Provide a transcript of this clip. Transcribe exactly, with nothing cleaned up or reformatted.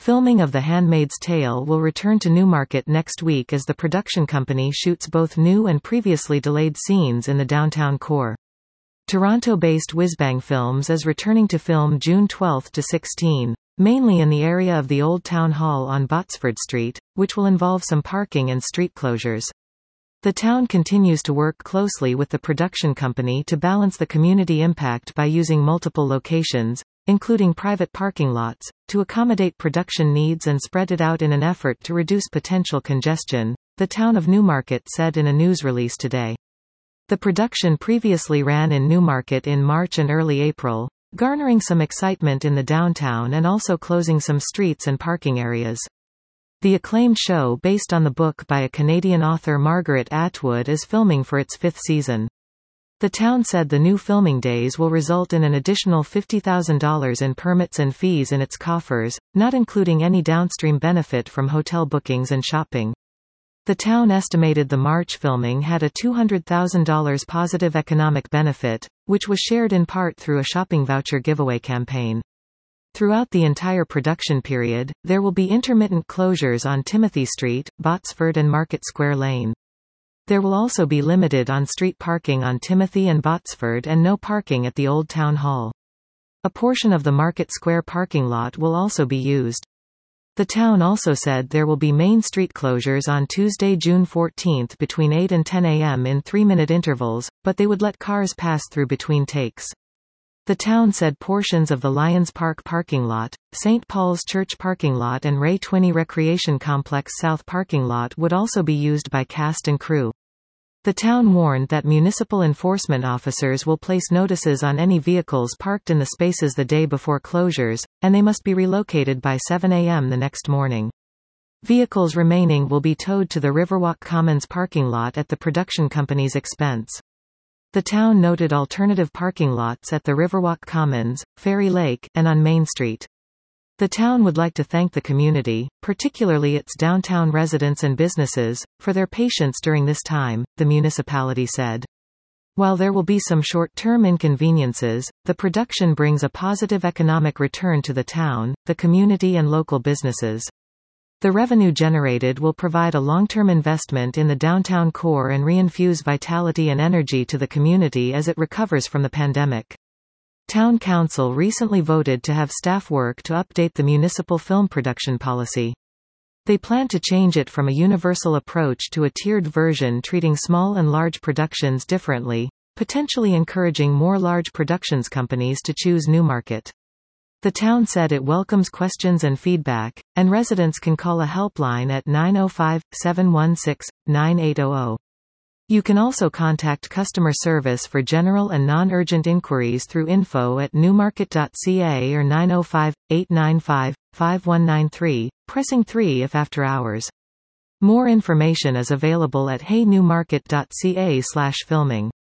Filming of The Handmaid's Tale will return to Newmarket next week as the production company shoots both new and previously delayed scenes in the downtown core. Toronto-based Whizbang Films is returning to film June twelfth to sixteenth, mainly in the area of the Old Town Hall on Botsford Street, which will involve some parking and street closures. The town continues to work closely with the production company to balance the community impact by using multiple locations, including private parking lots, to accommodate production needs and spread it out in an effort to reduce potential congestion, the town of Newmarket said in a news release today. The production previously ran in Newmarket in March and early April, garnering some excitement in the downtown and also closing some streets and parking areas. The acclaimed show, based on the book by a Canadian author Margaret Atwood, is filming for its fifth season. The town said the new filming days will result in an additional fifty thousand dollars in permits and fees in its coffers, not including any downstream benefit from hotel bookings and shopping. The town estimated the March filming had a two hundred thousand dollars positive economic benefit, which was shared in part through a shopping voucher giveaway campaign. Throughout the entire production period, there will be intermittent closures on Timothy Street, Botsford and Market Square Lane. There will also be limited on-street parking on Timothy and Botsford and no parking at the Old Town Hall. A portion of the Market Square parking lot will also be used. The town also said there will be main street closures on Tuesday, June fourteenth between eight and ten a m in three-minute intervals, but they would let cars pass through between takes. The town said portions of the Lions Park parking lot, Saint Paul's Church parking lot and Ray Twinney Recreation Complex South parking lot would also be used by cast and crew. The town warned that municipal enforcement officers will place notices on any vehicles parked in the spaces the day before closures, and they must be relocated by seven a m the next morning. Vehicles remaining will be towed to the Riverwalk Commons parking lot at the production company's expense. The town noted alternative parking lots at the Riverwalk Commons, Fairy Lake, and on Main Street. The town would like to thank the community, particularly its downtown residents and businesses, for their patience during this time, the municipality said. While there will be some short-term inconveniences, the production brings a positive economic return to the town, the community and local businesses. The revenue generated will provide a long-term investment in the downtown core and reinfuse vitality and energy to the community as it recovers from the pandemic. Town Council recently voted to have staff work to update the municipal film production policy. They plan to change it from a universal approach to a tiered version treating small and large productions differently, potentially encouraging more large productions companies to choose Newmarket. The town said it welcomes questions and feedback, and residents can call a helpline at nine oh five, seven one six, nine eight hundred. You can also contact customer service for general and non-urgent inquiries through info at newmarket dot c a or nine oh five, eight nine five, five one nine three, pressing three if after hours. More information is available at hey newmarket dot c a slash filming.